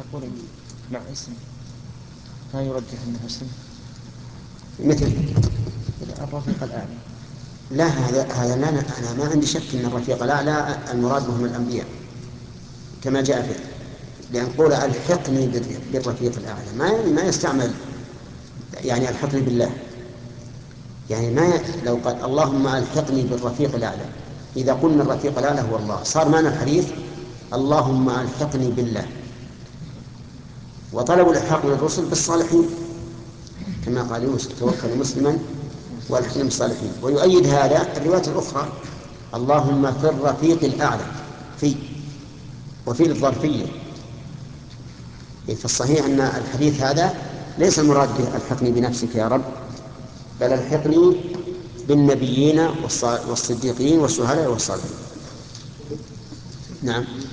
يقول مع اسم لا يرجح أنه اسم مثل الرفيق الأعلى. لا، هذا أنا ما عندي شك أن الرفيق الأعلى المراد بهم الأنبياء كما جاء فيه، لأن قول ألحقني بالرفيق الأعلى ما يستعمل، يعني ألحقني بالله، يعني ما لو قال اللهم ألحقني بالرفيق الأعلى، إذا قلنا الرفيق الأعلى هو الله صار معنى الحديث اللهم ألحقني بالله. وطلب الإلحاق من الرسل بالصالحين كما قال يوسف توفني مسلما والحقني بالصالحين. ويؤيد هذا الرواية الأخرى اللهم في الرفيق الأعلى، في وفي الظرفية. في الصحيح أن الحديث هذا ليس المراد به ألحقني بنفسك يا رب، بل ألحقني بالنبيين والصديقين والشهداء والصالحين. نعم.